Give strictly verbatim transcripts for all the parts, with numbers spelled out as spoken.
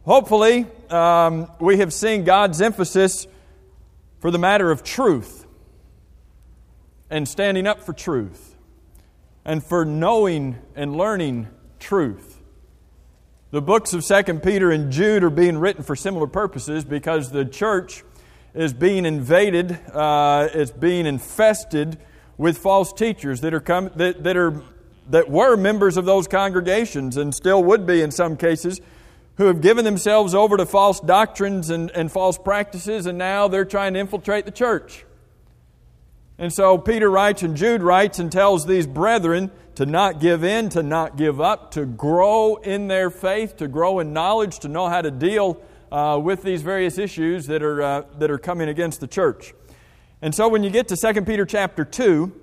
Hopefully, um, we have seen God's emphasis for the matter of truth and standing up for truth and for knowing and learning truth. The books of Second Peter and Jude are being written for similar purposes because the church is being invaded, uh, it's being infested with false teachers that are come, that, that are that were members of those congregations and still would be in some cases, who have given themselves over to false doctrines and, and false practices, and now they're trying to infiltrate the church. And so Peter writes and Jude writes and tells these brethren to not give in, to not give up, to grow in their faith, to grow in knowledge, to know how to deal uh, with these various issues that are uh, that are coming against the church. And so when you get to Second Peter chapter two,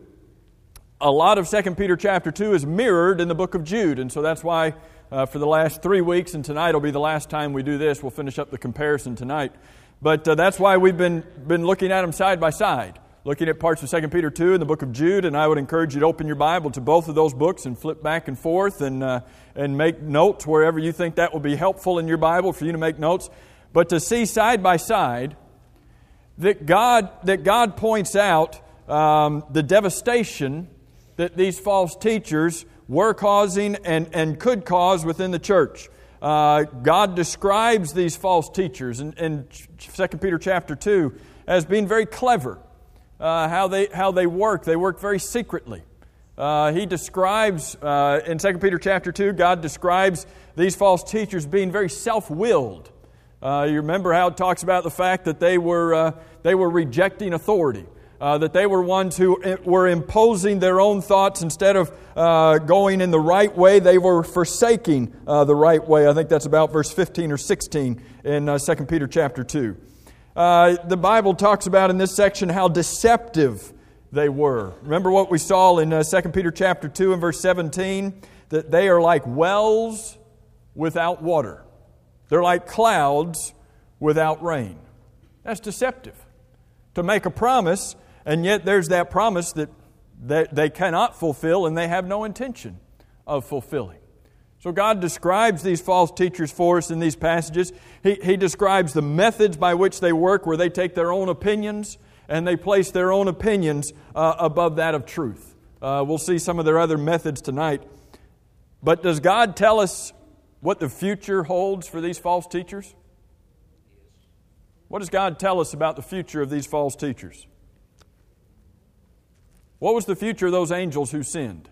a lot of Second Peter chapter two is mirrored in the book of Jude. And so that's why uh, for the last three weeks, and tonight will be the last time we do this, we'll finish up the comparison tonight. But uh, that's why we've been, been looking at them side by side, looking at parts of Second Peter two and the book of Jude. And I would encourage you to open your Bible to both of those books and flip back and forth and, uh, and make notes wherever you think that will be helpful in your Bible for you to make notes. But to see side by side that God, that God points out um, the devastation that these false teachers were causing and, and could cause within the church. Uh, God describes these false teachers in, in Second Peter chapter two as being very clever. Uh, how they how they work. They work very secretly. Uh, he describes, uh, in Second Peter chapter two, God describes these false teachers being very self-willed. Uh, you remember how it talks about the fact that they were uh, they were rejecting authority. Uh, that they were ones who were imposing their own thoughts instead of uh, going in the right way. They were forsaking uh, the right way. I think that's about verse fifteen or sixteen in uh, Second Peter chapter two. Uh, the Bible talks about in this section how deceptive they were. Remember what we saw in uh, Second Peter chapter two and verse seventeen? That they are like wells without water. They're like clouds without rain. That's deceptive. To make a promise, and yet there's that promise that they, they cannot fulfill and they have no intention of fulfilling. So God describes these false teachers for us in these passages. He, he describes the methods by which they work, where they take their own opinions and they place their own opinions uh, above that of truth. Uh, we'll see some of their other methods tonight. But does God tell us what the future holds for these false teachers? What does God tell us about the future of these false teachers? What was the future of those angels who sinned?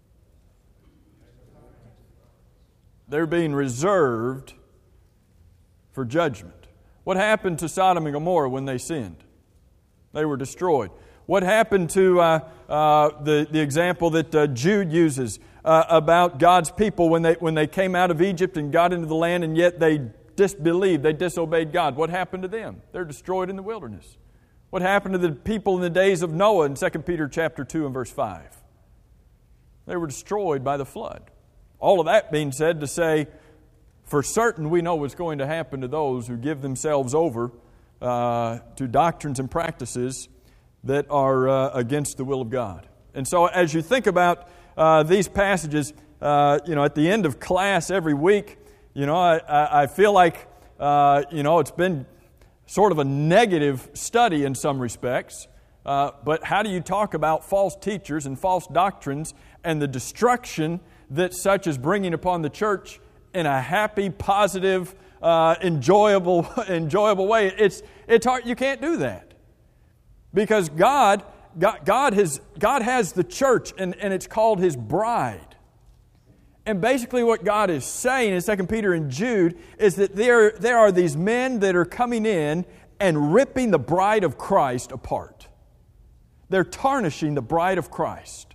They're being reserved for judgment. What happened to Sodom and Gomorrah when they sinned? They were destroyed. What happened to uh, uh, the, the example that uh, Jude uses uh, about God's people when they, when they came out of Egypt and got into the land, and yet they disbelieved, they disobeyed God? What happened to them? They're destroyed in the wilderness. What happened to the people in the days of Noah in Second Peter chapter two and verse five? They were destroyed by the flood. All of that being said to say, for certain we know what's going to happen to those who give themselves over uh, to doctrines and practices that are uh, against the will of God. And so as you think about uh, these passages, uh, you know, at the end of class every week, you know, I, I feel like, uh, you know, it's been sort of a negative study in some respects. Uh, but how do you talk about false teachers and false doctrines and the destruction that such is bringing upon the church in a happy, positive, uh, enjoyable, enjoyable way? It's it's hard. You can't do that because God, God, God has God has the church, and, and it's called His bride. And basically what God is saying in Second Peter and Jude is that there, there are these men that are coming in and ripping the bride of Christ apart. They're tarnishing the bride of Christ.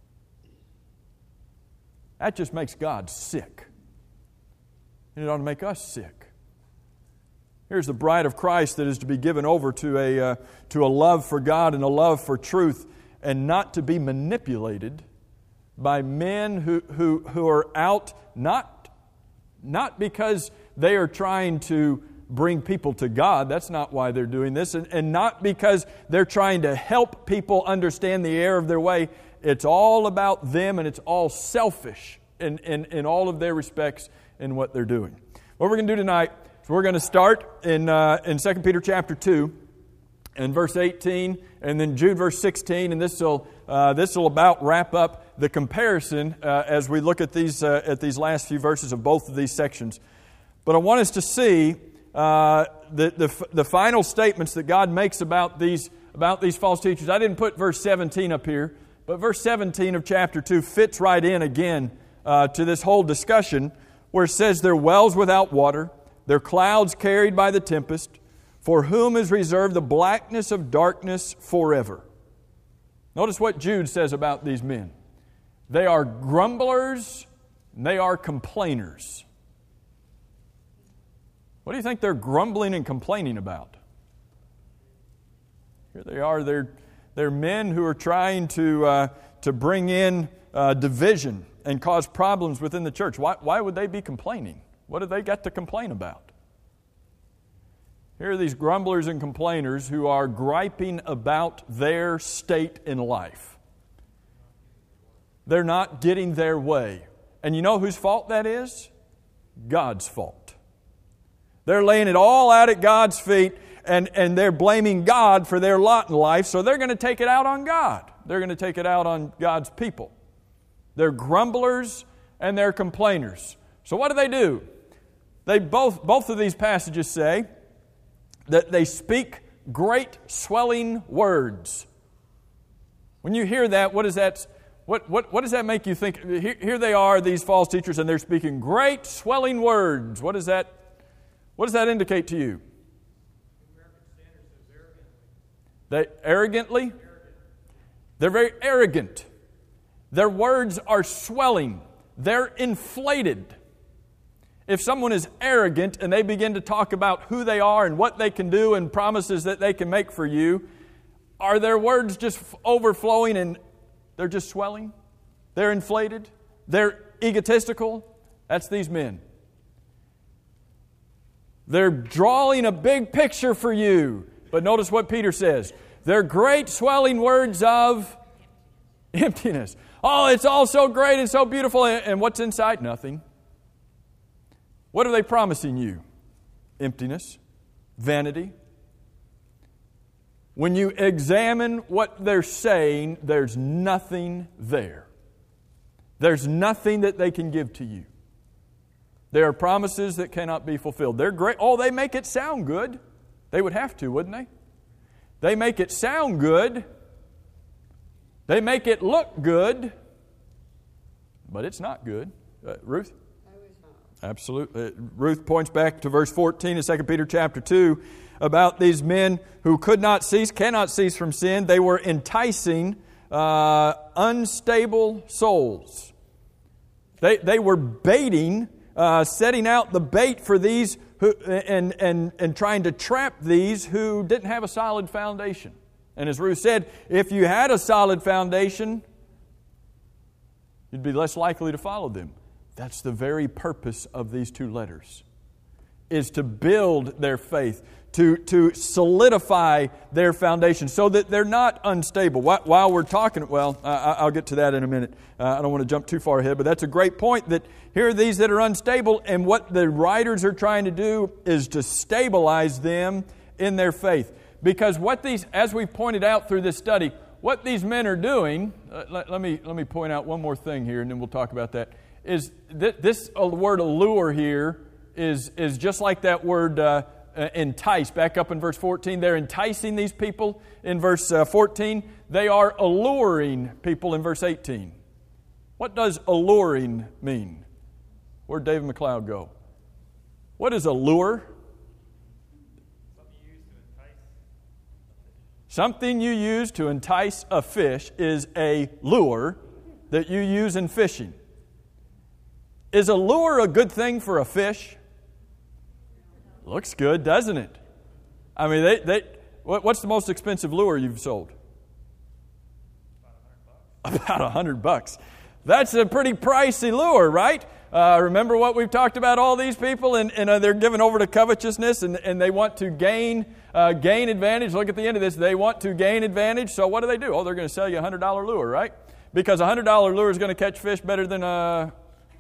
That just makes God sick. And it ought to make us sick. Here's the bride of Christ that is to be given over to a, uh, to a love for God and a love for truth, and not to be manipulated by men who, who, who are out not, not because they are trying to bring people to God. That's not why they're doing this. And, and not because they're trying to help people understand the error of their way. It's all about them, and it's all selfish in, in, in all of their respects in what they're doing. What we're going to do tonight is we're going to start in uh, in Second Peter chapter two and verse eighteen, and then Jude verse sixteen, and this will uh, this will about wrap up the comparison uh, as we look at these uh, at these last few verses of both of these sections. But I want us to see uh, the, the the final statements that God makes about these about these false teachers. I didn't put verse seventeen up here, but verse seventeen of chapter two fits right in again uh, to this whole discussion, where it says, "Their wells without water, their clouds carried by the tempest, for whom is reserved the blackness of darkness forever." Notice what Jude says about these men. They are grumblers, and they are complainers. What do you think they're grumbling and complaining about? Here they are. They're, they're men who are trying to, uh, to bring in uh, division and cause problems within the church. Why, why would they be complaining? What have they got to complain about? Here are these grumblers and complainers who are griping about their state in life. They're not getting their way. And you know whose fault that is? God's fault. They're laying it all out at God's feet, and, and they're blaming God for their lot in life, so they're going to take it out on God. They're going to take it out on God's people. They're grumblers and they're complainers. So what do they do? They both, both of these passages say that they speak great swelling words. When you hear that, what does that, what, what, what does that make you think? Here, here they are, these false teachers, and they're speaking great swelling words. What does that, what does that indicate to you? They arrogantly? They're very arrogant. Their words are swelling. They're inflated. If someone is arrogant and they begin to talk about who they are and what they can do and promises that they can make for you, are their words just overflowing and they're just swelling? They're inflated? They're egotistical? That's these men. They're drawing a big picture for you. But notice what Peter says. They're great swelling words of emptiness. Oh, it's all so great and so beautiful. And what's inside? Nothing. What are they promising you? Emptiness, vanity. When you examine what they're saying, there's nothing there. There's nothing that they can give to you. There are promises that cannot be fulfilled. They're great. Oh, they make it sound good. They would have to, wouldn't they? They make it sound good. They make it look good. But it's not good. Uh, Ruth? Absolutely. Uh, Ruth points back to verse fourteen of Second Peter chapter two about these men who could not cease, cannot cease from sin. They were enticing uh, unstable souls. They, they were baiting, uh, setting out the bait for these who, and, and, and trying to trap these who didn't have a solid foundation. And as Ruth said, if you had a solid foundation, you'd be less likely to follow them. That's the very purpose of these two letters, is to build their faith, to, to solidify their foundation so that they're not unstable. While we're talking, well, I'll get to that in a minute. Uh, I don't want to jump too far ahead, but that's a great point, that here are these that are unstable, and what the writers are trying to do is to stabilize them in their faith. Because what these, as we pointed out through this study, what these men are doing, uh, let, let me let me point out one more thing here, and then we'll talk about that, is th- this uh, word allure here is, is just like that word uh, uh, entice. Back up in verse fourteen, they're enticing these people in verse uh, fourteen. They are alluring people in verse eighteen. What does alluring mean? Where'd David McLeod go? What is allure? Something you use to entice a fish is a lure that you use in fishing. Is a lure a good thing for a fish? Looks good, doesn't it? I mean, they, they, what's the most expensive lure you've sold? About a hundred bucks. That's a pretty pricey lure, right? Uh, remember what we've talked about, all these people, and, and uh, they're given over to covetousness, and, and they want to gain uh, gain advantage. Look at the end of this. They want to gain advantage, so what do they do? Oh, they're going to sell you a one hundred dollars lure, right? Because a one hundred dollars lure is going to catch fish better than a one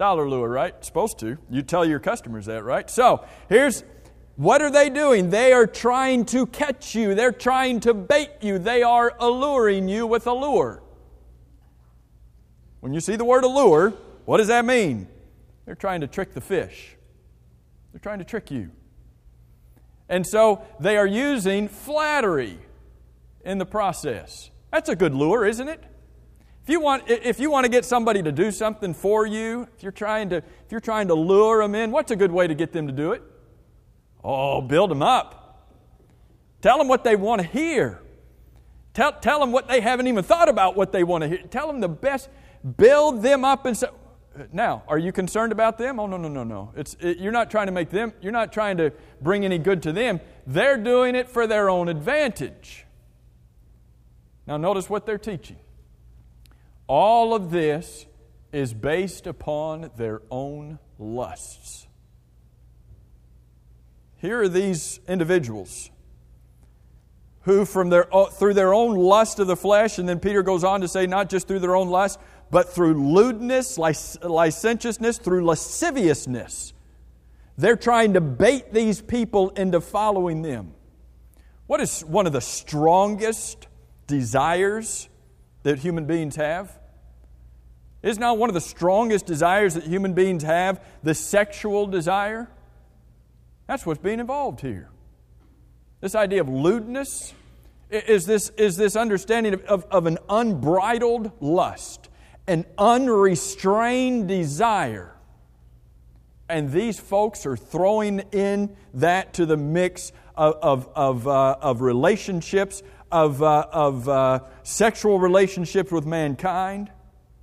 Dollar lure, right? Supposed to. You tell your customers that, right? So, here's, what are they doing? They are trying to catch you. They're trying to bait you. They are alluring you with a lure. When you see the word allure, what does that mean? They're trying to trick the fish. They're trying to trick you. And so they are using flattery in the process. That's a good lure, isn't it? If you want, if you want to get somebody to do something for you, if you're trying to, if you're trying to lure them in, what's a good way to get them to do it? Oh, build them up. Tell them what they want to hear. Tell, tell them what they haven't even thought about what they want to hear. Tell them the best. Build them up and say, now, are you concerned about them? Oh, no, no, no, no. It's, it, you're not trying to make them, you're not trying to bring any good to them. They're doing it for their own advantage. Now, notice what they're teaching. All of this is based upon their own lusts. Here are these individuals who from their, through their own lust of the flesh, and then Peter goes on to say not just through their own lust, but through lewdness, licentiousness, through lasciviousness. They're trying to bait these people into following them. What is one of the strongest desires that human beings have? Is not one of the strongest desires that human beings have the sexual desire? That's what's being involved here. This idea of lewdness is this, is this understanding of, of, of an unbridled lust, an unrestrained desire. And these folks are throwing in that to the mix of, of, of, uh, of relationships, of, uh, of uh, sexual relationships with mankind.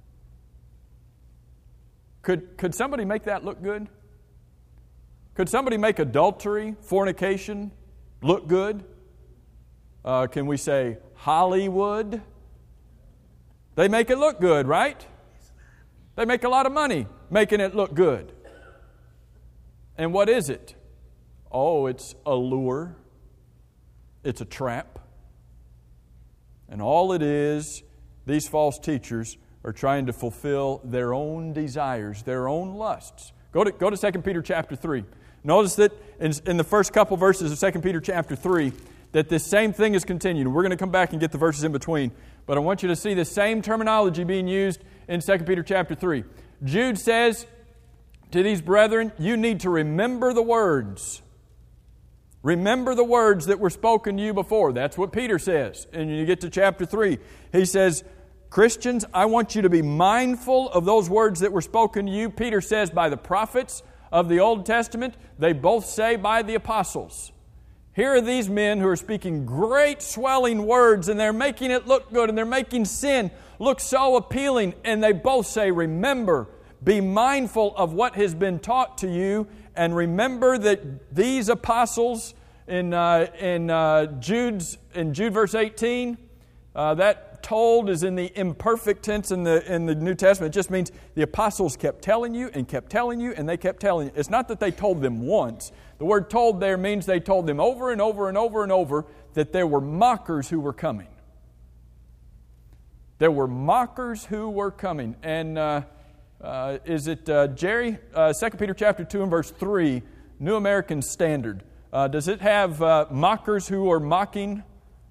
Could, could somebody make that look good? Could somebody make adultery, fornication, look good? Uh, can we say Hollywood? They make it look good, right? They make a lot of money making it look good. And what is it? Oh, it's a lure. It's a trap. And all it is, these false teachers are trying to fulfill their own desires, their own lusts. Go to, go to Second Peter chapter three. Notice that in, in the first couple verses of Second Peter chapter three, that this same thing is continued. We're going to come back and get the verses in between. But I want you to see the same terminology being used in Second Peter chapter three. Jude says to these brethren, you need to remember the words. Remember the words that were spoken to you before. That's what Peter says. And you get to chapter three. He says, Christians, I want you to be mindful of those words that were spoken to you. Peter says by the prophets of the Old Testament. They both say by the apostles. Here are these men who are speaking great swelling words, and they're making it look good, and they're making sin look so appealing. And they both say, remember, be mindful of what has been taught to you, and remember that these apostles in uh, in uh, Jude's in Jude verse eighteen, uh, that told is in the imperfect tense in the in the New Testament. It just means the apostles kept telling you and kept telling you and they kept telling you. It's not that they told them once. The word told there means they told them over and over and over and over that there were mockers who were coming. There were mockers who were coming. And uh, uh, is it, uh, Jerry? Uh, Second Peter chapter two and verse three, New American Standard. Uh, does it have uh, mockers who are mocking?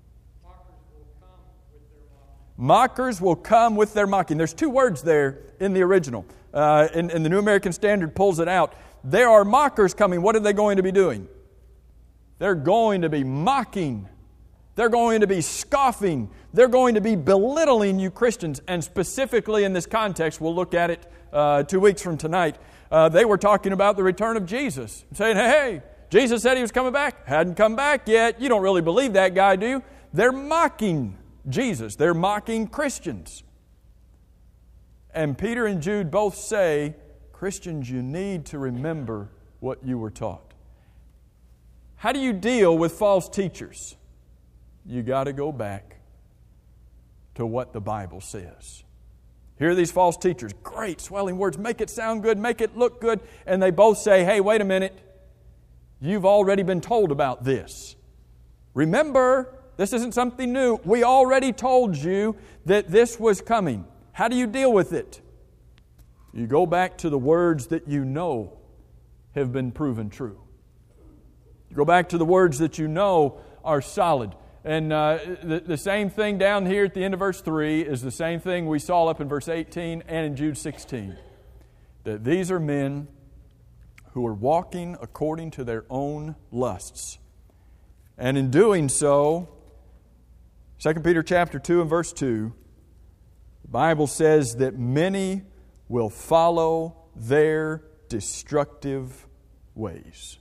Mockers will come with their mocking. There's two words there in the original. Uh, and, and the New American Standard pulls it out. There are mockers coming. What are they going to be doing? They're going to be mocking. They're going to be scoffing. They're going to be belittling you Christians. And specifically in this context, we'll look at it uh, two weeks from tonight. Uh, they were talking about the return of Jesus. Saying, hey, hey, Jesus said He was coming back. Hadn't come back yet. You don't really believe that guy, do you? They're mocking Jesus. They're mocking Christians. And Peter and Jude both say, Christians, you need to remember what you were taught. How do you deal with false teachers? You got to go back to what the Bible says. Here are these false teachers. Great, swelling words. Make it sound good. Make it look good. And they both say, hey, wait a minute. You've already been told about this. Remember, this isn't something new. We already told you that this was coming. How do you deal with it? You go back to the words that you know have been proven true. You go back to the words that you know are solid. And uh, the, the same thing down here at the end of verse three is the same thing we saw up in verse eighteen and in Jude sixteen. That these are men who are walking according to their own lusts. And in doing so, Second Peter chapter two and verse two, the Bible says that many will follow their destructive ways.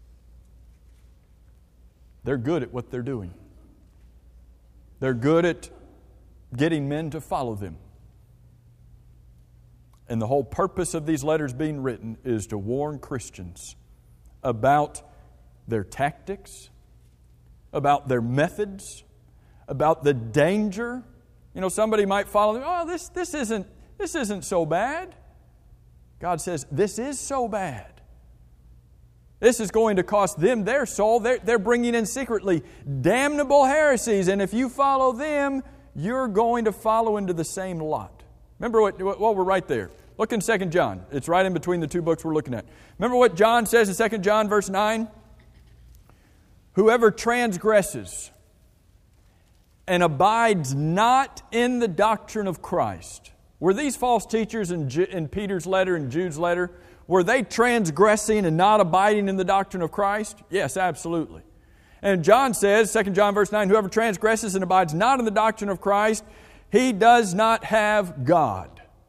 They're good at what they're doing. They're good at getting men to follow them. And the whole purpose of these letters being written is to warn Christians about their tactics, about their methods, about the danger. You know, somebody might follow them, oh, this, this, isn't, this isn't so bad. God says, this is so bad. This is going to cost them their soul. They're, they're bringing in secretly damnable heresies. And if you follow them, you're going to follow into the same lot. Remember what, well, we're right there. Look in Second John. It's right in between the two books we're looking at. Remember what John says in Second John verse nine? Whoever transgresses and abides not in the doctrine of Christ. Were these false teachers in, Ju- in Peter's letter and Jude's letter, were they transgressing and not abiding in the doctrine of Christ? Yes, absolutely. And John says, Second John verse nine, whoever transgresses and abides not in the doctrine of Christ, he does not have God.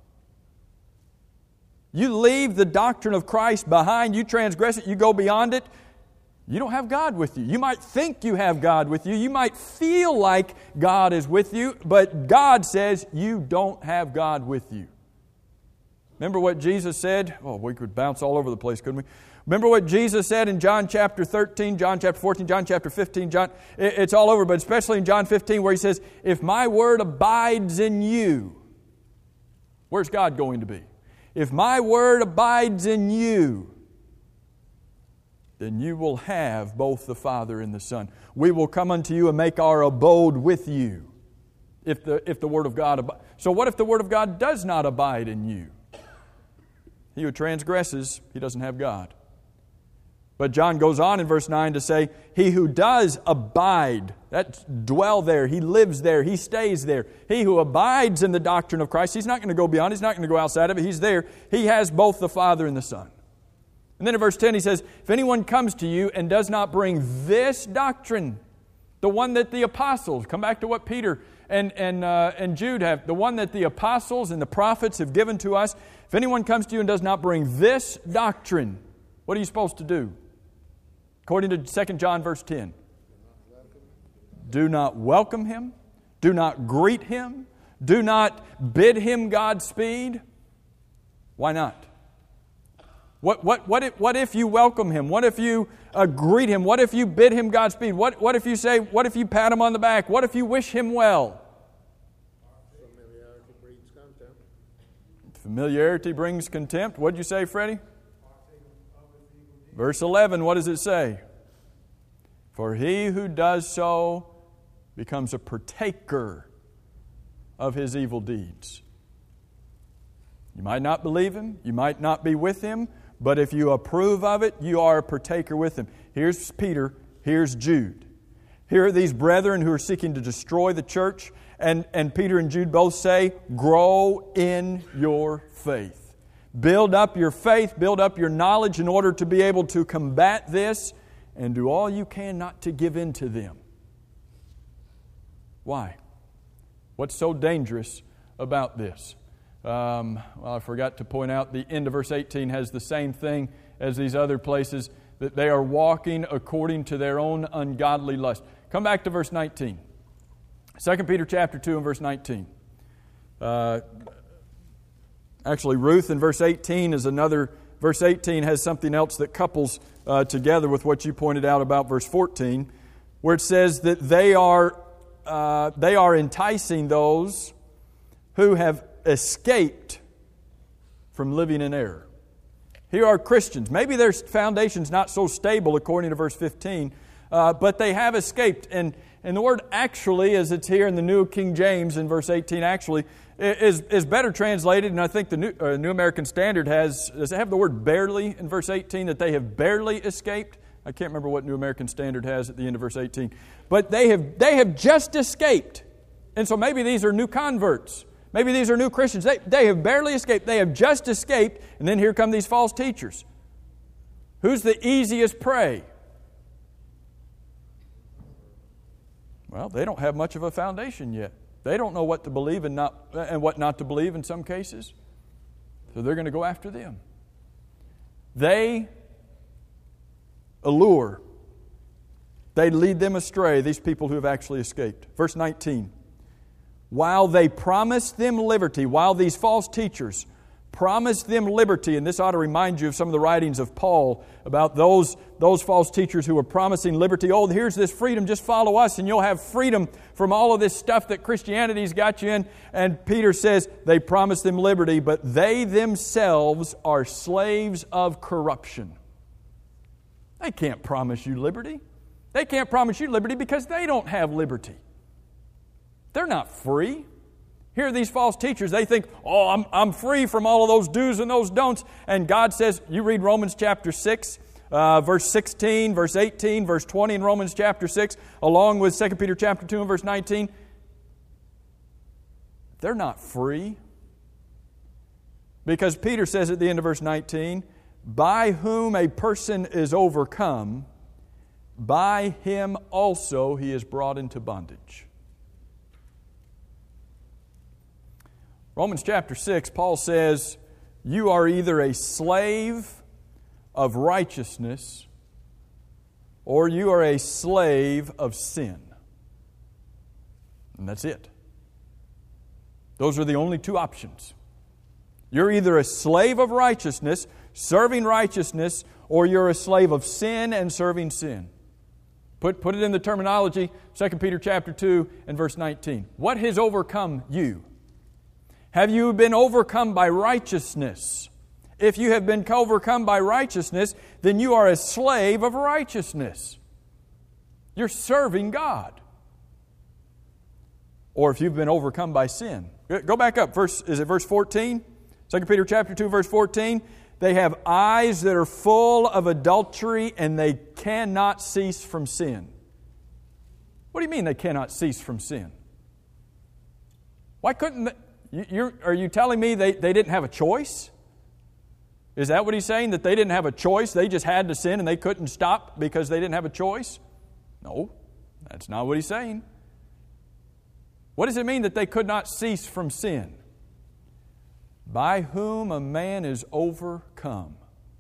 You leave the doctrine of Christ behind, you transgress it, you go beyond it, you don't have God with you. You might think you have God with you. You might feel like God is with you, but God says you don't have God with you. Remember what Jesus said? Oh, we could bounce all over the place, couldn't we? Remember what Jesus said in John chapter thirteen, John chapter fourteen, John chapter fifteen, John, it's all over, but especially in John fifteen where He says, if my word abides in you, where's God going to be? If my word abides in you, then you will have both the Father and the Son. We will come unto you and make our abode with you. If the, if the Word of God abides. So what if the Word of God does not abide in you? He who transgresses, he doesn't have God. But John goes on in verse nine to say, he who does abide, that's dwell there, he lives there, he stays there. He who abides in the doctrine of Christ, he's not going to go beyond, he's not going to go outside of it, he's there. He has both the Father and the Son. And then in verse ten he says, if anyone comes to you and does not bring this doctrine, the one that the apostles, come back to what Peter and, and, uh, and Jude have, the one that the apostles and the prophets have given to us, if anyone comes to you and does not bring this doctrine, what are you supposed to do? According to Second John verse ten. Do not welcome him. Do not greet him. Do not bid him Godspeed. Why not? What, what, what, if, what if you welcome him? What if you uh, greet him? What if you bid him Godspeed? What, what if you say, what if you pat him on the back? What if you wish him well? Familiarity breeds contempt. Familiarity brings contempt. What did you say, Freddie? Verse eleven, what does it say? For he who does so becomes a partaker of his evil deeds. You might not believe him, you might not be with him, but if you approve of it, you are a partaker with him. Here's Peter, here's Jude. Here are these brethren who are seeking to destroy the church, and, and Peter and Jude both say, grow in your faith. Build up your faith, build up your knowledge in order to be able to combat this, and do all you can not to give in to them. Why? What's so dangerous about this? Um, well, I forgot to point out the end of verse eighteen has the same thing as these other places, that they are walking according to their own ungodly lust. Come back to verse nineteen. Second Peter chapter two and verse nineteen. Uh, actually, Ruth in verse eighteen is another, verse eighteen has something else that couples uh, together with what you pointed out about verse fourteen, where it says that they are, uh, they are enticing those who have escaped from living in error. Here are Christians. Maybe their foundation's not so stable according to verse fifteen, uh, but they have escaped. And, and the word actually, as it's here in the New King James in verse eighteen, actually, is, is better translated, and I think the New, uh, New American Standard has, does it have the word barely in verse eighteen, that they have barely escaped? I can't remember what New American Standard has at the end of verse eighteen. But they have, they have just escaped. And so maybe these are new converts. Maybe these are new Christians. They, they have barely escaped. They have just escaped, and then here come these false teachers. Who's the easiest prey? Well, they don't have much of a foundation yet. They don't know what to believe and not and what not to believe in some cases. So they're going to go after them. They allure. They lead them astray, these people who have actually escaped. Verse nineteen. While they promised them liberty, while these false teachers promised them liberty, and this ought to remind you of some of the writings of Paul about those, those false teachers who were promising liberty. Oh, here's this freedom, just follow us and you'll have freedom from all of this stuff that Christianity's got you in. And Peter says they promised them liberty, but they themselves are slaves of corruption. They can't promise you liberty. They can't promise you liberty because they don't have liberty. They're not free. Here are these false teachers. They think, oh, I'm, I'm free from all of those do's and those don'ts. And God says, you read Romans chapter six, uh, verse sixteen, verse eighteen, verse twenty in Romans chapter six, along with Second Peter chapter two and verse nineteen. They're not free. Because Peter says at the end of verse nineteen, by whom a person is overcome, by him also he is brought into bondage. Romans chapter six, Paul says, you are either a slave of righteousness or you are a slave of sin. And that's it. Those are the only two options. You're either a slave of righteousness, serving righteousness, or you're a slave of sin and serving sin. Put, put it in the terminology, Second Peter chapter two and verse nineteen. What has overcome you? Have you been overcome by righteousness? If you have been overcome by righteousness, then you are a slave of righteousness. You're serving God. Or if you've been overcome by sin. Go back up. Verse, is it verse fourteen? Second Peter chapter two, verse fourteen. They have eyes that are full of adultery and they cannot cease from sin. What do you mean they cannot cease from sin? Why couldn't they? You're, are you telling me they, they didn't have a choice? Is that what he's saying? That they didn't have a choice? They just had to sin and they couldn't stop because they didn't have a choice? No, that's not what he's saying. What does it mean that they could not cease from sin? By whom a man is overcome.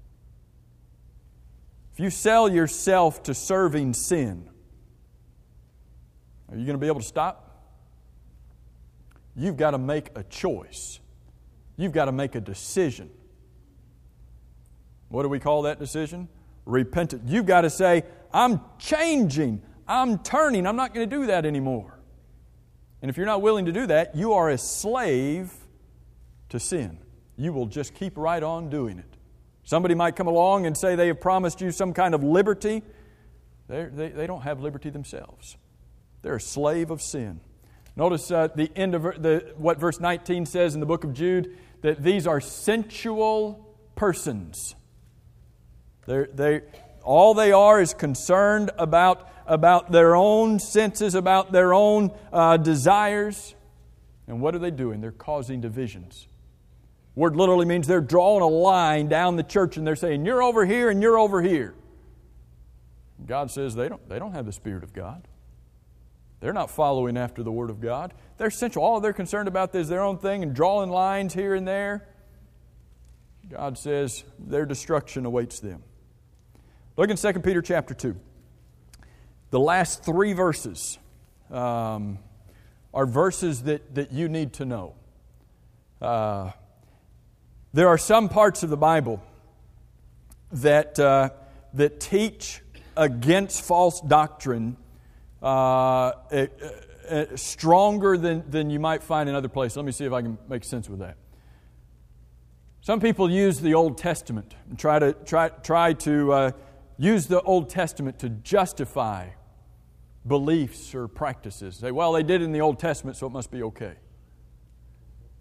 If you sell yourself to serving sin, are you going to be able to stop? You've got to make a choice. You've got to make a decision. What do we call that decision? Repentance. You've got to say, I'm changing. I'm turning. I'm not going to do that anymore. And if you're not willing to do that, you are a slave to sin. You will just keep right on doing it. Somebody might come along and say they have promised you some kind of liberty. They're, they they don't have liberty themselves. They're a slave of sin. Notice uh, the end of the, what verse nineteen says in the book of Jude, that these are sensual persons. They're, they, all they are is concerned about, about their own senses, about their own uh, desires. And what are they doing? They're causing divisions. Word literally means they're drawing a line down the church and they're saying, you're over here and you're over here. God says they don't, they don't have the Spirit of God. They're not following after the Word of God. They're sensual. All they're concerned about is their own thing and drawing lines here and there. God says their destruction awaits them. Look in Second Peter chapter two. The last three verses um, are verses that, that you need to know. Uh, there are some parts of the Bible that, uh, that teach against false doctrine Uh, it, uh, stronger than, than you might find in other places. Let me see if I can make sense with that. Some people use the Old Testament and try to try try to uh, use the Old Testament to justify beliefs or practices. Say, well, they did it in the Old Testament, so it must be okay.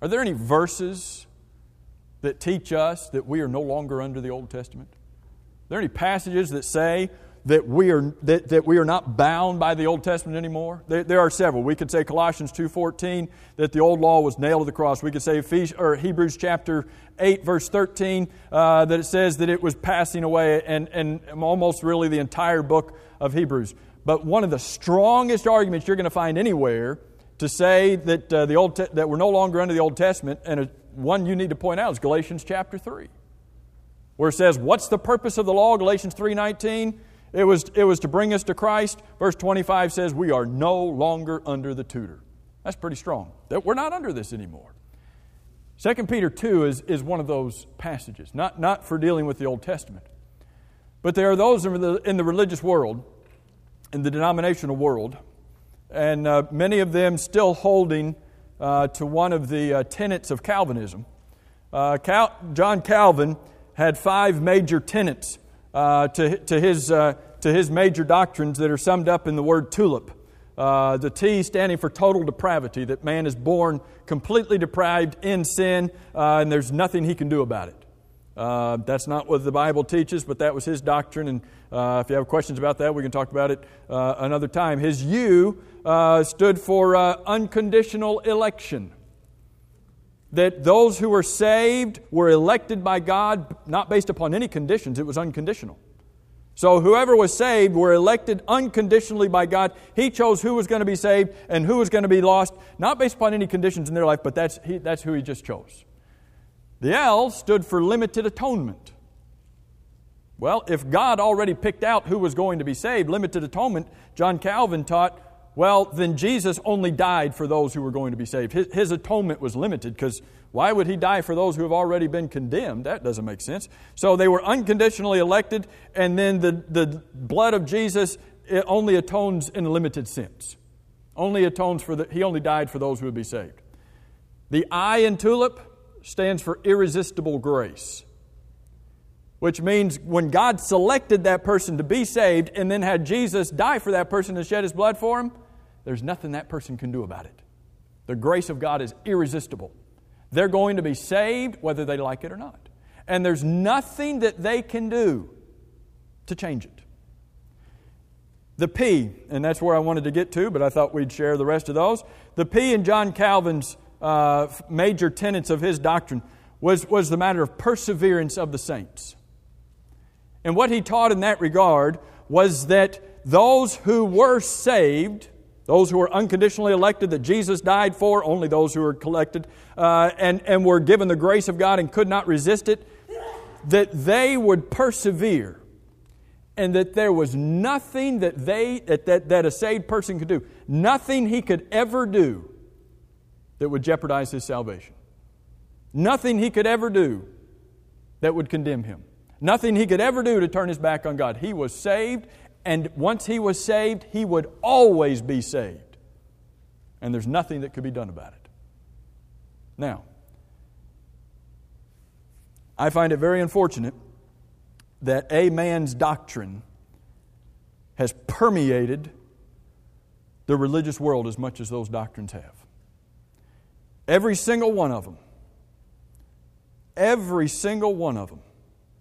Are there any verses that teach us that we are no longer under the Old Testament? Are there any passages that say that we are that, that we are not bound by the Old Testament anymore? There, there are several. We could say Colossians two fourteen, that the old law was nailed to the cross. We could say Ephes- or Hebrews chapter eight, verse thirteen, uh, that it says that it was passing away, and, and almost really the entire book of Hebrews. But one of the strongest arguments you're going to find anywhere to say that uh, the Old Te- that we're no longer under the Old Testament, and a, one you need to point out is Galatians chapter three, where it says, what's the purpose of the law? Galatians three nineteen. It was, it was to bring us to Christ. Verse twenty-five says, we are no longer under the tutor. That's pretty strong. That we're not under this anymore. Second Peter two is, is one of those passages, not, not for dealing with the Old Testament. But there are those in the, in the religious world, in the denominational world, and uh, many of them still holding uh, to one of the uh, tenets of Calvinism. Uh, Cal- John Calvin had five major tenets Uh, to, to, his, uh, to his major doctrines that are summed up in the word tulip. Uh, the T standing for total depravity, that man is born completely depraved in sin, uh, and there's nothing he can do about it. Uh, that's not what the Bible teaches, but that was his doctrine, and uh, if you have questions about that, we can talk about it uh, another time. His U uh, stood for uh, unconditional election. That those who were saved were elected by God, not based upon any conditions, it was unconditional. So whoever was saved were elected unconditionally by God. He chose who was going to be saved and who was going to be lost, not based upon any conditions in their life, but that's, he, that's who He just chose. The L stood for limited atonement. Well, if God already picked out who was going to be saved, limited atonement, John Calvin taught, well, then Jesus only died for those who were going to be saved. His, his atonement was limited, because why would He die for those who have already been condemned? That doesn't make sense. So they were unconditionally elected, and then the, the blood of Jesus, it only atones in a limited sense. Only atones for the, He only died for those who would be saved. The I in tulip stands for irresistible grace, which means when God selected that person to be saved and then had Jesus die for that person and shed His blood for him, there's nothing that person can do about it. The grace of God is irresistible. They're going to be saved whether they like it or not. And there's nothing that they can do to change it. The P, and that's where I wanted to get to, but I thought we'd share the rest of those. The P in John Calvin's uh, major tenets of his doctrine was, was the matter of perseverance of the saints. And what he taught in that regard was that those who were saved, those who were unconditionally elected that Jesus died for, only those who were collected, uh, and, and were given the grace of God and could not resist it, that they would persevere, and that there was nothing that they that, that, that a saved person could do, nothing he could ever do that would jeopardize his salvation. Nothing he could ever do that would condemn him. Nothing he could ever do to turn his back on God. He was saved, and once he was saved, he would always be saved. And there's nothing that could be done about it. Now, I find it very unfortunate that a man's doctrine has permeated the religious world as much as those doctrines have. Every single one of them. Every single one of them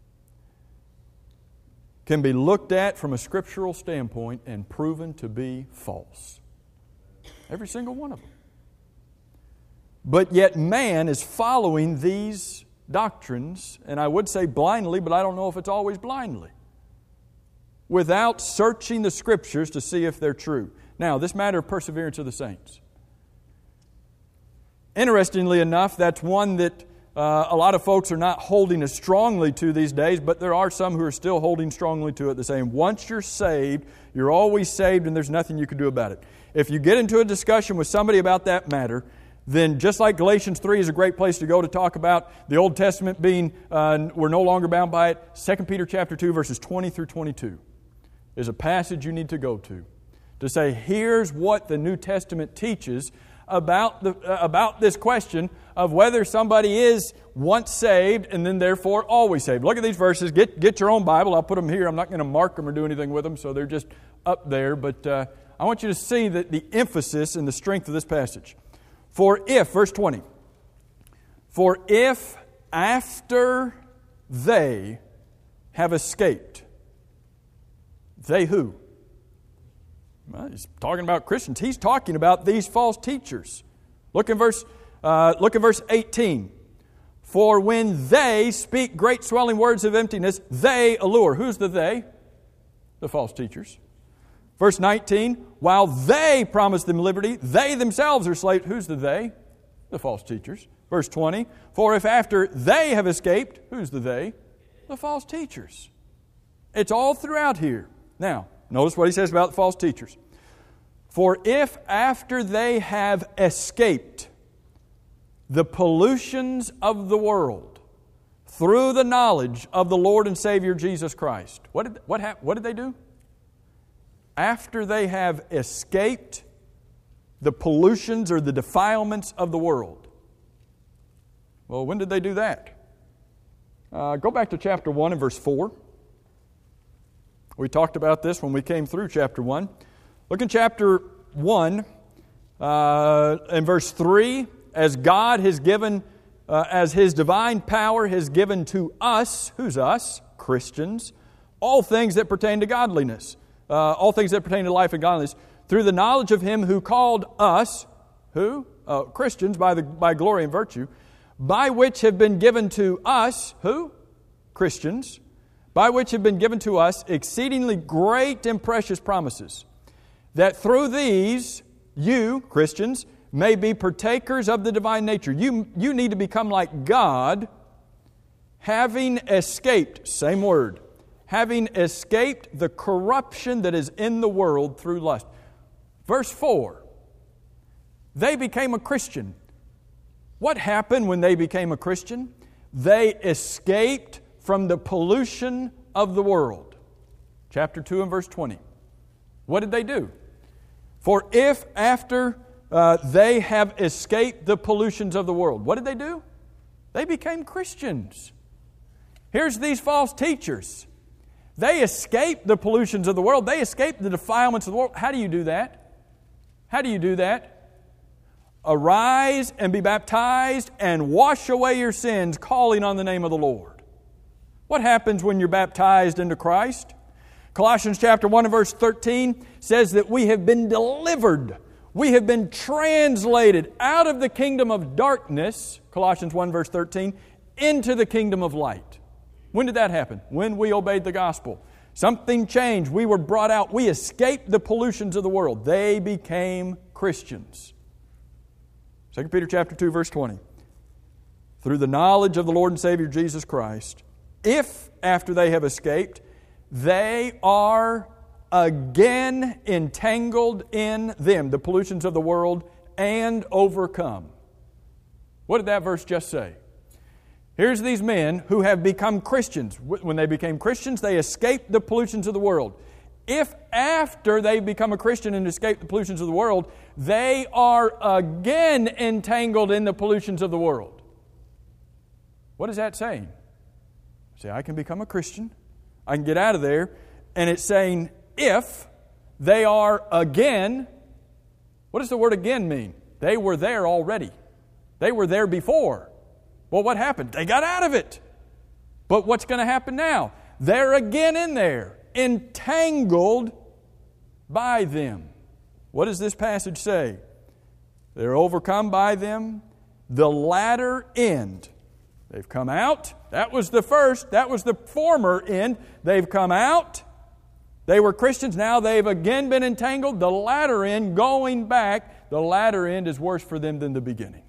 can be looked at from a scriptural standpoint and proven to be false. Every single one of them. But yet man is following these doctrines, and I would say blindly, but I don't know if it's always blindly, without searching the Scriptures to see if they're true. Now, this matter of perseverance of the saints. Interestingly enough, that's one that Uh, a lot of folks are not holding as strongly to these days, but there are some who are still holding strongly to it. They're saying, once you're saved, you're always saved and there's nothing you can do about it. If you get into a discussion with somebody about that matter, then just like Galatians three is a great place to go to talk about the Old Testament being, uh, we're no longer bound by it, Second Peter chapter two, verses twenty through twenty-two is a passage you need to go to, to say, here's what the New Testament teaches about the uh, about this question of whether somebody is once saved and then therefore always saved. Look at these verses. Get get your own Bible. I'll put them here. I'm not going to mark them or do anything with them, so they're just up there. But uh, I want you to see that the emphasis and the strength of this passage. For if, verse twenty, For if after they have escaped, they who? Well, he's talking about Christians. He's talking about these false teachers. Look in verse, uh, look in verse eighteen. For when they speak great swelling words of emptiness, they allure. Who's the they? The false teachers. Verse nineteen. While they promise them liberty, they themselves are slaves. Who's the they? The false teachers. Verse twenty. For if after they have escaped, who's the they? The false teachers. It's all throughout here. Now, notice what he says about the false teachers. For if after they have escaped the pollutions of the world through the knowledge of the Lord and Savior Jesus Christ. What did, what, hap- what did they do? After they have escaped the pollutions or the defilements of the world. Well, when did they do that? Uh, go back to chapter one and verse four. We talked about this when we came through chapter one. Look in chapter one uh, and verse three. As God has given, uh, as His divine power has given to us, who's us? Christians, all things that pertain to godliness, uh, all things that pertain to life and godliness, through the knowledge of Him who called us, who? Uh, Christians, by, the, by glory and virtue, by which have been given to us, who? Christians, by which have been given to us exceedingly great and precious promises, that through these, you, Christians, may be partakers of the divine nature. You, you need to become like God, having escaped, same word, having escaped the corruption that is in the world through lust. Verse four, they became a Christian. What happened when they became a Christian? They escaped from the pollution of the world. Chapter two and verse twenty. What did they do? For if after uh, they have escaped the pollutions of the world, what did they do? They became Christians. Here's these false teachers. They escaped the pollutions of the world. They escaped the defilements of the world. How do you do that? How do you do that? Arise and be baptized and wash away your sins, calling on the name of the Lord. What happens when you're baptized into Christ? Colossians chapter one and verse thirteen says that we have been delivered. We have been translated out of the kingdom of darkness, Colossians one verse thirteen, into the kingdom of light. When did that happen? When we obeyed the gospel. Something changed. We were brought out. We escaped the pollutions of the world. They became Christians. Second Peter chapter two verse twenty. Through the knowledge of the Lord and Savior Jesus Christ, if after they have escaped, they are again entangled in them, the pollutions of the world, and overcome. What did that verse just say? Here's these men who have become Christians. When they became Christians, they escaped the pollutions of the world. If after they become a Christian and escape the pollutions of the world, they are again entangled in the pollutions of the world. What is that saying? See, I can become a Christian. I can get out of there. And it's saying, if they are again, what does the word again mean? They were there already. They were there before. Well, what happened? They got out of it. But what's going to happen now? They're again in there, entangled by them. What does this passage say? They're overcome by them. The latter end. They've come out. That was the first. That was the former end. They've come out. They were Christians. Now they've again been entangled. The latter end, going back, the latter end is worse for them than the beginning.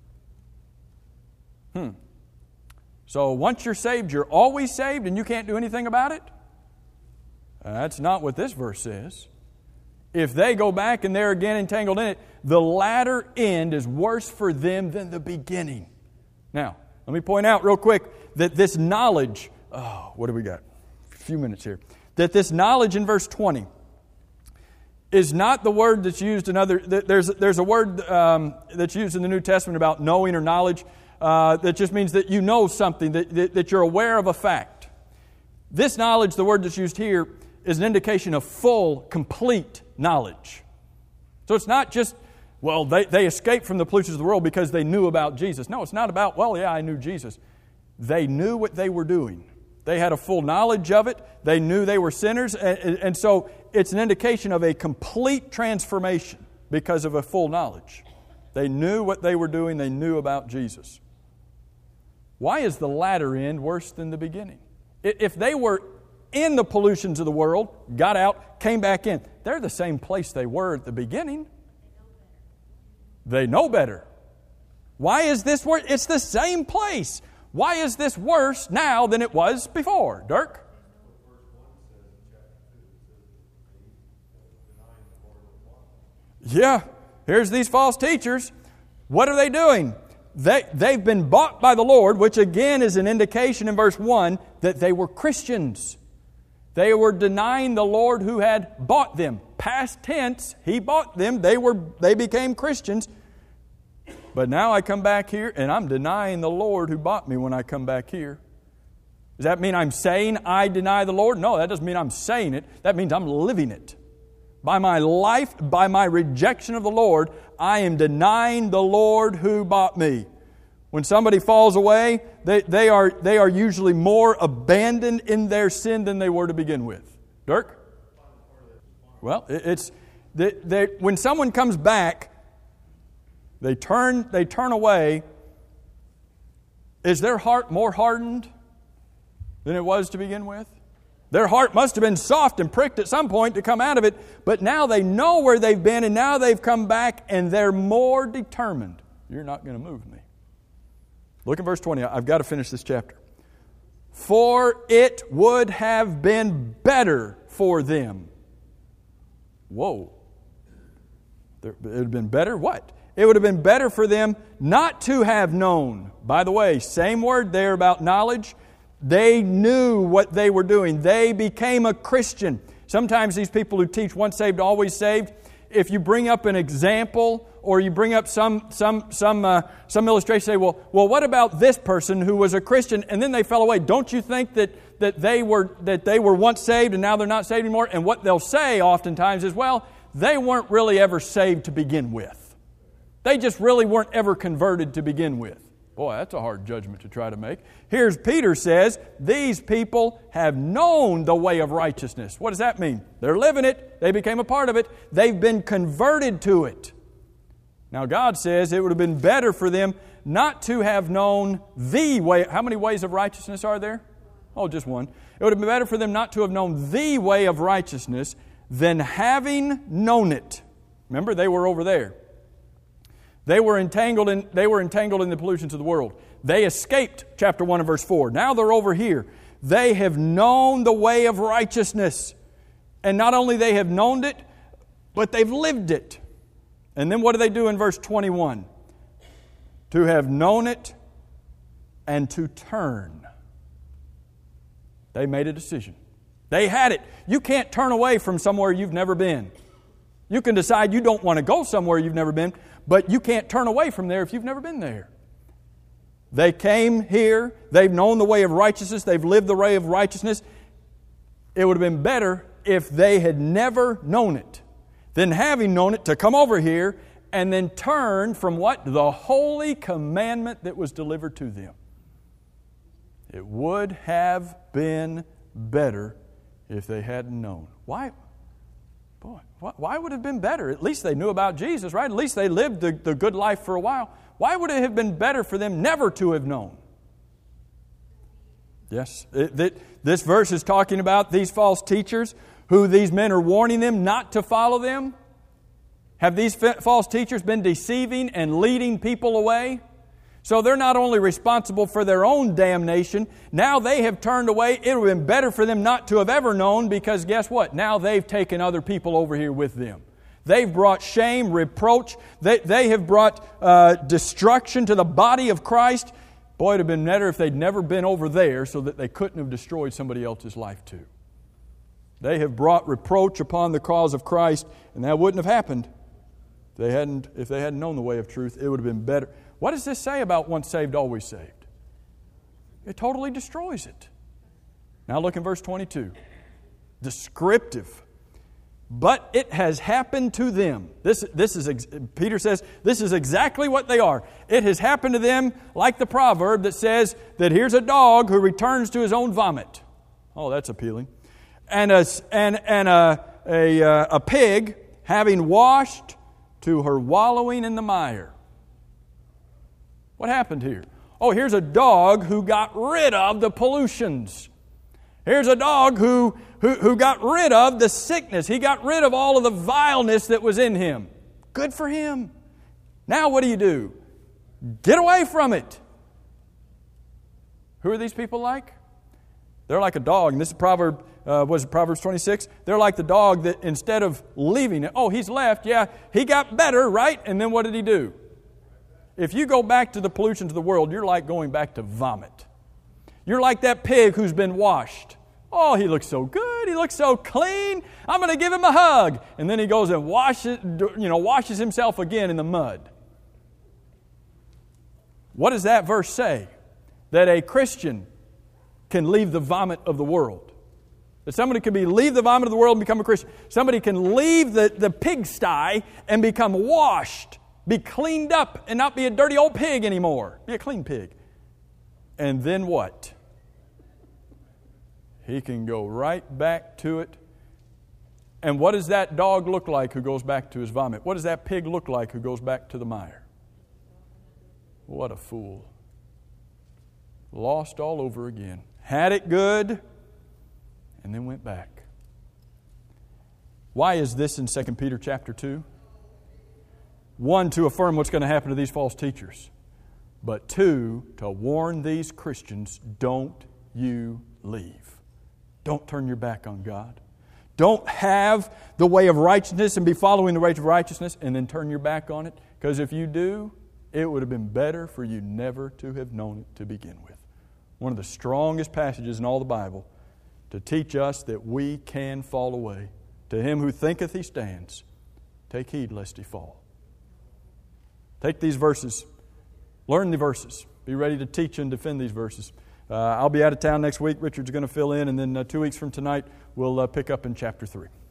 Hmm. So once you're saved, you're always saved and you can't do anything about it? That's not what this verse says. If they go back and they're again entangled in it, the latter end is worse for them than the beginning. Now, let me point out real quick that this knowledge, oh, what do we got? A few minutes here. That this knowledge in verse twenty is not the word that's used in other, there's, there's a word um, that's used in the New Testament about knowing or knowledge. Uh, that just means that you know something, that, that, that you're aware of a fact. This knowledge, the word that's used here, is an indication of full, complete knowledge. So it's not just Well, they, they escaped from the pollutions of the world because they knew about Jesus. No, it's not about, well, yeah, I knew Jesus. They knew what they were doing. They had a full knowledge of it. They knew they were sinners. And, and so it's an indication of a complete transformation because of a full knowledge. They knew what they were doing. They knew about Jesus. Why is the latter end worse than the beginning? If they were in the pollutions of the world, got out, came back in, they're the same place they were at the beginning. They know better. Why is this worse? It's the same place. Why is this worse now than it was before? Dirk? Yeah, here's these false teachers. What are they doing? They, they've been bought by the Lord, which again is an indication in verse one that they were Christians. They were denying the Lord who had bought them. Past tense, He bought them. They were. They became Christians. But now I come back here and I'm denying the Lord who bought me when I come back here. Does that mean I'm saying I deny the Lord? No, that doesn't mean I'm saying it. That means I'm living it. By my life, by my rejection of the Lord, I am denying the Lord who bought me. When somebody falls away, they, they are, they are usually more abandoned in their sin than they were to begin with. Dirk? Well, it, it's they, they, when someone comes back, they turn, they turn away. Is their heart more hardened than it was to begin with? Their heart must have been soft and pricked at some point to come out of it, but now they know where they've been and now they've come back and they're more determined. You're not going to move me. Look at verse twenty. I've got to finish this chapter. For it would have been better for them. Whoa. It would have been better what? It would have been better for them not to have known. By the way, same word there about knowledge. They knew what they were doing. They became a Christian. Sometimes these people who teach once saved, always saved, if you bring up an example or you bring up some some some uh, some illustration, say, well, well, what about this person who was a Christian and then they fell away? Don't you think that that they were that they were once saved and now they're not saved anymore? And what they'll say oftentimes is, well, they weren't really ever saved to begin with. They just really weren't ever converted to begin with. Boy, that's a hard judgment to try to make. Here's Peter says, these people have known the way of righteousness. What does that mean? They're living it. They became a part of it. They've been converted to it. Now God says it would have been better for them not to have known the way. How many ways of righteousness are there? Oh, just one. It would have been better for them not to have known the way of righteousness than having known it. Remember, they were over there. They were entangled in, they were entangled in the pollutions of the world. They escaped, chapter one and verse four. Now they're over here. They have known the way of righteousness. And not only they have known it, but they've lived it. And then what do they do in verse twenty-one? To have known it and to turn. They made a decision. They had it. You can't turn away from somewhere you've never been. You can decide you don't want to go somewhere you've never been, but you can't turn away from there if you've never been there. They came here. They've known the way of righteousness. They've lived the way of righteousness. It would have been better if they had never known it than having known it to come over here and then turn from what? The holy commandment that was delivered to them. It would have been better if they hadn't known. Why? Boy, why would it have been better? At least they knew about Jesus, right? At least they lived the, the good life for a while. Why would it have been better for them never to have known? Yes, it, it, this verse is talking about these false teachers who these men are warning them not to follow them. Have these false teachers been deceiving and leading people away? So they're not only responsible for their own damnation, now they have turned away. It would have been better for them not to have ever known because guess what? Now they've taken other people over here with them. They've brought shame, reproach. They, they have brought uh, destruction to the body of Christ. Boy, it would have been better if they'd never been over there so that they couldn't have destroyed somebody else's life too. They have brought reproach upon the cause of Christ, and that wouldn't have happened if they hadn't, if they hadn't known the way of truth. It would have been better. What does this say about once saved, always saved? It totally destroys it. Now look in verse twenty-two. Descriptive. but it has happened to them. This, this is, Peter says, this is exactly what they are. It has happened to them like the proverb that says that here's a dog who returns to his own vomit. Oh, that's appealing. And a, and, and a, a, a pig having washed to her wallowing in the mire. What happened here? Oh, here's a dog who got rid of the pollutions. Here's a dog who, who, who got rid of the sickness. He got rid of all of the vileness that was in him. Good for him. Now what do you do? Get away from it. Who are these people like? They're like a dog. And this is proverb, uh, was it Proverbs twenty-six? They're like the dog that instead of leaving it, oh, he's left. Yeah, he got better, right? And then what did he do? If you go back to the pollutions of the world, you're like going back to vomit. You're like that pig who's been washed. Oh, he looks so good. He looks so clean. I'm going to give him a hug. And then he goes and washes, you know, washes himself again in the mud. What does that verse say? That a Christian can leave the vomit of the world. That somebody can be leave the vomit of the world and become a Christian. Somebody can leave the, the pigsty and become washed, be cleaned up, and not be a dirty old pig anymore. Be a clean pig. And then what? He can go right back to it. And what does that dog look like who goes back to his vomit? What does that pig look like who goes back to the mire? What a fool. Lost all over again. Had it good, and then went back. Why is this in Second Peter chapter two? One, to affirm what's going to happen to these false teachers. But two, to warn these Christians, don't you leave. Don't turn your back on God. Don't have the way of righteousness and be following the way of righteousness and then turn your back on it. Because if you do, it would have been better for you never to have known it to begin with. One of the strongest passages in all the Bible to teach us that we can fall away. To him who thinketh he stands, take heed lest he fall. Take these verses. Learn the verses. Be ready to teach and defend these verses. Uh, I'll be out of town next week. Richard's going to fill in, and then uh, two weeks from tonight, we'll uh, pick up in chapter three.